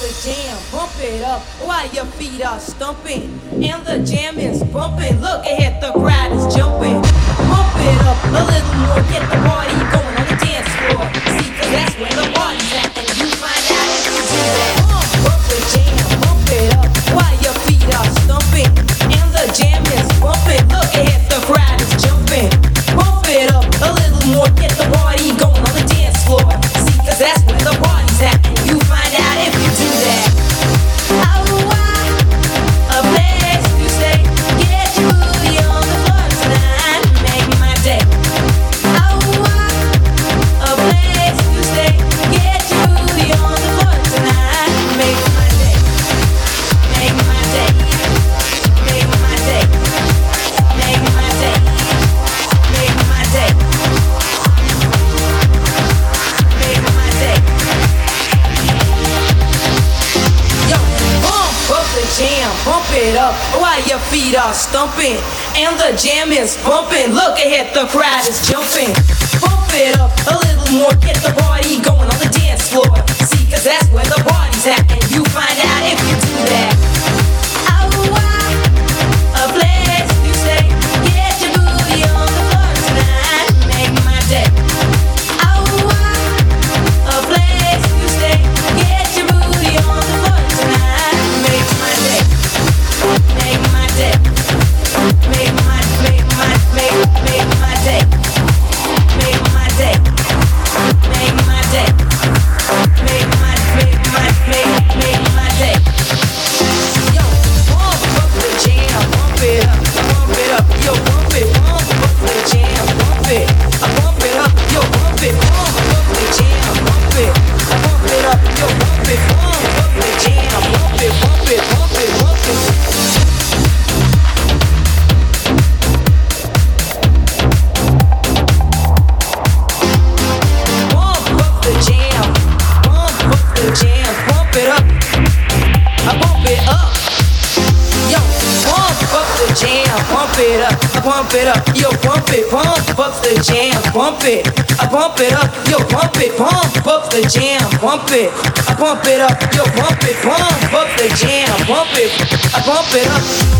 the jam, bump it up while your feet are stumping. And the jam is bumping, look ahead, the crowd is jumping. Bump it up a little more, get the party going on the dance floor. See, cause that's where the party's at, and you find out if you do that. Bump the jam, bump it up while your feet are stumping. And the jam is bumping, look ahead, the crowd is jumping. Bump it up a little more, get the party going on the dance floor. See, cause that's where the party's at, and you find out if you do that. Oh, a place to stay, get your booty on the floor tonight, make my day. Oh, a place to stay, get your booty on the floor tonight, make my day. Make my day. Make my day. Make my day. Make my day. Make my day. Yo, bump up the jam, bump it up while your feet are stumping. And the jam is bumping, look ahead, the crowd is jumping. Bump it up a little more, get the party going on the dance floor. See, cause that's where the party's at, and you find out if you do that. Oh, a place to stay, get your booty on the floor tonight, make my day. Oh, a place to stay, get your booty on the floor tonight, make my day. Make my day. Make my day. Make my day. Make my day. Make my day. Make my day. Yo, bump up the jam, bump it up, yo, bump it, bump up the jam, bump it, I bump it up, yo, bump it, bump up the jam, bump it, I bump it up, yo, bump it, bump up the jam, bump it, bump it, bump it, bump it. Bump up the jam, bump it up, I bump it up. Yo, bump up the jam, bump it up, I bump it up. Yo, bump it, bump up the jam, bump it, I bump it up. Yo, bump it, bump up the jam, bump it, I bump it up. Yo, bump it, bump up the jam, bump it, I bump it up.